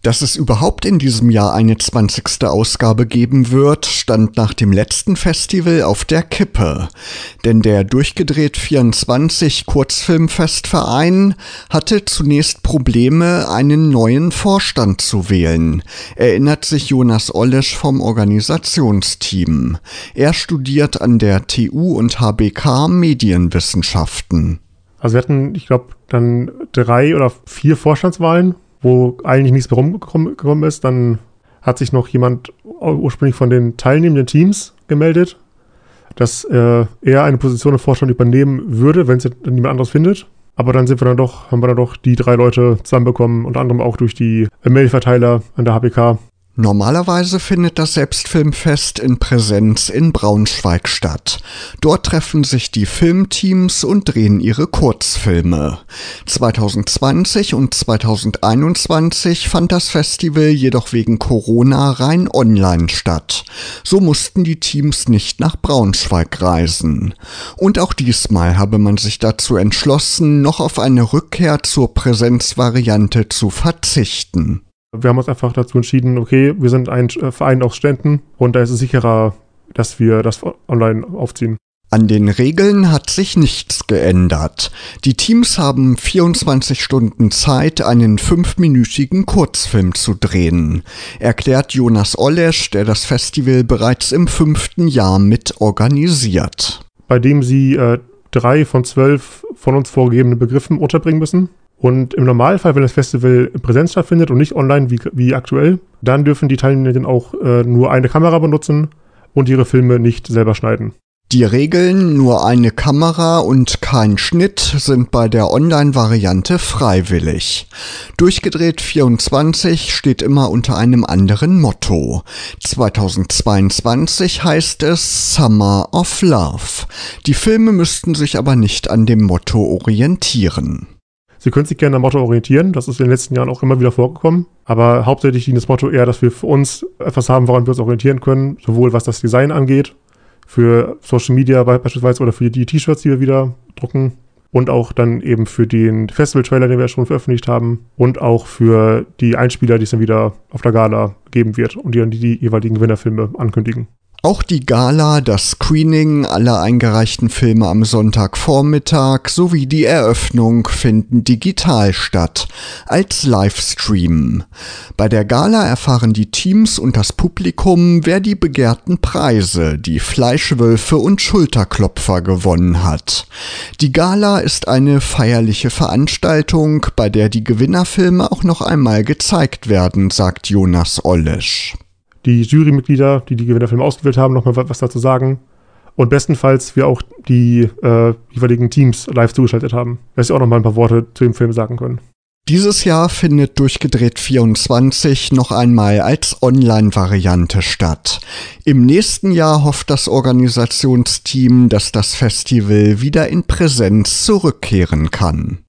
Dass es überhaupt in diesem Jahr eine 20. Ausgabe geben wird, stand nach dem letzten Festival auf der Kippe. Denn der Durchgedreht 24 Kurzfilmfestverein hatte zunächst Probleme, einen neuen Vorstand zu wählen, erinnert sich Jonas Olesch vom Organisationsteam. Er studiert an der TU und HBK Medienwissenschaften. Also wir hatten, ich glaube, dann 3 oder 4 Vorstandswahlen, wo eigentlich nichts mehr rumgekommen ist. Dann hat sich noch jemand ursprünglich von den teilnehmenden Teams gemeldet, dass er eine Position im Vorstand übernehmen würde, wenn es niemand anderes findet. Aber dann haben wir dann doch die 3 Leute zusammenbekommen, unter anderem auch durch die Mailverteiler an der HBK. Normalerweise findet das Selbstfilmfest in Präsenz in Braunschweig statt. Dort treffen sich die Filmteams und drehen ihre Kurzfilme. 2020 und 2021 fand das Festival jedoch wegen Corona rein online statt. So mussten die Teams nicht nach Braunschweig reisen. Und auch diesmal habe man sich dazu entschlossen, noch auf eine Rückkehr zur Präsenzvariante zu verzichten. Wir haben uns einfach dazu entschieden, okay, wir sind ein Verein aus Studenten und da ist es sicherer, dass wir das online aufziehen. An den Regeln hat sich nichts geändert. Die Teams haben 24 Stunden Zeit, einen 5-minütigen Kurzfilm zu drehen, erklärt Jonas Olesch, der das Festival bereits im 5. Jahr mit organisiert. Bei dem sie 3 von 12 von uns vorgegebenen Begriffen unterbringen müssen. Und im Normalfall, wenn das Festival in Präsenz stattfindet und nicht online wie aktuell, dann dürfen die Teilnehmenden auch nur eine Kamera benutzen und ihre Filme nicht selber schneiden. Die Regeln, nur eine Kamera und kein Schnitt, sind bei der Online-Variante freiwillig. Durchgedreht 24 steht immer unter einem anderen Motto. 2022 heißt es Summer of Love. Die Filme müssten sich aber nicht an dem Motto orientieren. Sie können sich gerne am Motto orientieren, das ist in den letzten Jahren auch immer wieder vorgekommen, aber hauptsächlich dient das Motto eher, dass wir für uns etwas haben, woran wir uns orientieren können, sowohl was das Design angeht, für Social Media beispielsweise oder für die T-Shirts, die wir wieder drucken und auch dann eben für den Festival-Trailer, den wir schon veröffentlicht haben und auch für die Einspieler, die es dann wieder auf der Gala geben wird und die dann die jeweiligen Gewinnerfilme ankündigen. Auch die Gala, das Screening aller eingereichten Filme am Sonntagvormittag sowie die Eröffnung finden digital statt, als Livestream. Bei der Gala erfahren die Teams und das Publikum, wer die begehrten Preise, die Fleischwölfe und Schulterklopfer gewonnen hat. Die Gala ist eine feierliche Veranstaltung, bei der die Gewinnerfilme auch noch einmal gezeigt werden, sagt Jonas Olesch. Die Jurymitglieder, die Gewinnerfilme ausgewählt haben, nochmal was dazu sagen. Und bestenfalls wir auch die jeweiligen Teams live zugeschaltet haben, dass sie auch nochmal ein paar Worte zu dem Film sagen können. Dieses Jahr findet Durchgedreht 24 noch einmal als Online-Variante statt. Im nächsten Jahr hofft das Organisationsteam, dass das Festival wieder in Präsenz zurückkehren kann.